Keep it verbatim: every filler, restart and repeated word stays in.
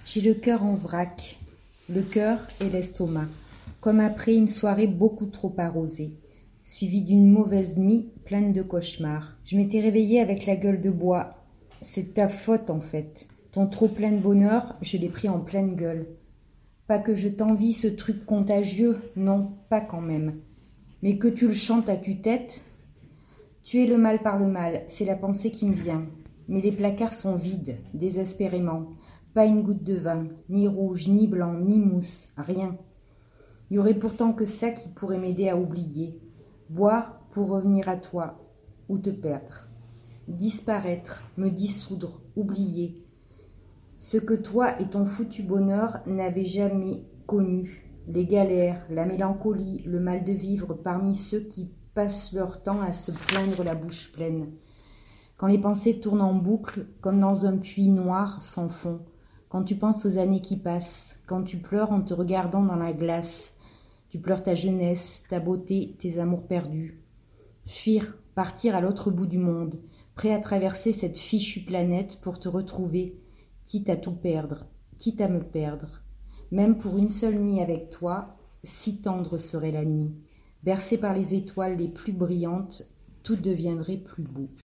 J'ai le cœur en vrac, le cœur et l'estomac, comme après une soirée beaucoup trop arrosée, suivie d'une mauvaise nuit pleine de cauchemars. Je m'étais réveillée avec la gueule de bois. C'est ta faute en fait. Ton trop plein de bonheur, je l'ai pris en pleine gueule. Pas que je t'envie ce truc contagieux, non, pas quand même. Mais que tu le chantes à tue-tête. Tuer le mal par le mal, c'est la pensée qui me vient. Mais les placards sont vides, désespérément. Pas une goutte de vin, ni rouge, ni blanc, ni mousse, rien. Il y aurait pourtant que ça qui pourrait m'aider à oublier. Boire pour revenir à toi, ou te perdre. Disparaître, me dissoudre, oublier. Ce que toi et ton foutu bonheur n'avaient jamais connu. Les galères, la mélancolie, le mal de vivre parmi ceux qui passent leur temps à se plaindre la bouche pleine. Quand les pensées tournent en boucle, comme dans un puits noir sans fond. Quand tu penses aux années qui passent, quand tu pleures en te regardant dans la glace, tu pleures ta jeunesse, ta beauté, tes amours perdus. Fuir, partir à l'autre bout du monde, prêt à traverser cette fichue planète pour te retrouver, quitte à tout perdre, quitte à me perdre. Même pour une seule nuit avec toi, si tendre serait la nuit. Bercée par les étoiles les plus brillantes, tout deviendrait plus beau.